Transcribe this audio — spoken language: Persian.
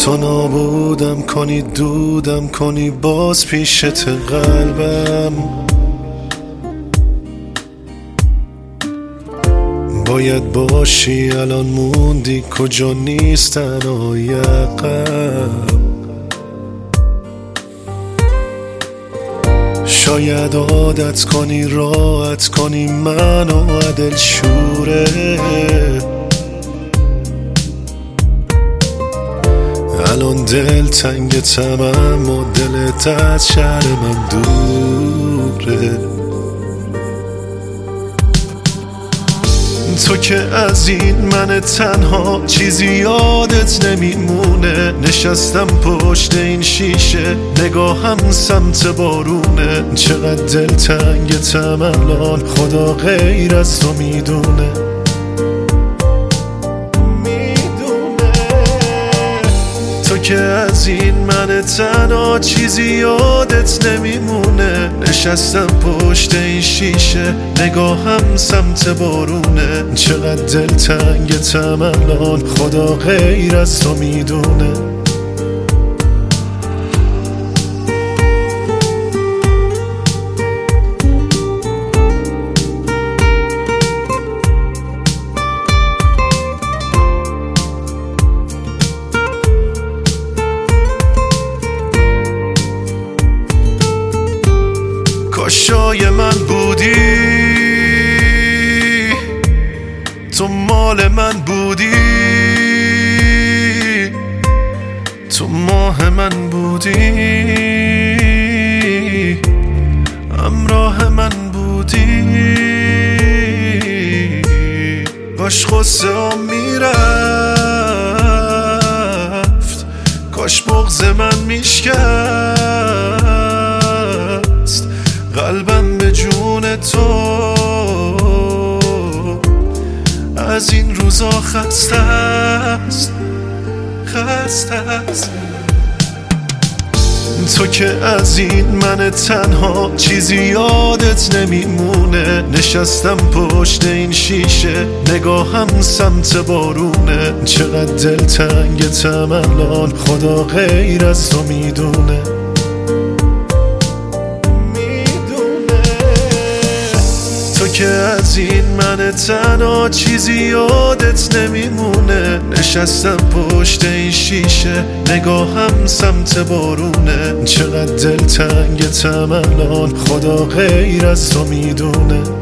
تو نابودم کنی دودم کنی باز پیشت قلبم. باید باشی الان موندی کجا نیستن عقب. شاید عادت کنی راحت کنی منو عدل شوره. الان دل تنگ تمام و دلت از شهر من دوره. تو که از این من تنها چیزی یادت نمیمونه. نشستم پشت این شیشه نگاهم سمت بارونه. چقدر دلتنگتم الان خدا غیر از تو میدونه. تو که از این من تنها چیزی یادت نمیمونه. نشستم پشت این شیشه نگاهم سمت بارونه. چقدر دلتنگتم الان خدا غیر از تو میدونه. کاشای من بودی تو مال من بودی. تو ماه من بودی همراه من بودی. کاش غصه ها میرفت کاش بغض من میشکست. قلبم به جون تو از این روزا خسته است خسته است. تو که از این من تنها چیزی یادت نمیمونه. نشستم پشت این شیشه نگاهم سمت بارونه. چقدر دلتنگتم الان خدا غیر از تو میدونه. تو که از این من تنها چیزی یادت نمیمونه. نشستم پشت این شیشه نگاهم سمت بارونه. چقدر دلتنگتم الان خدا غیر از تو میدونه.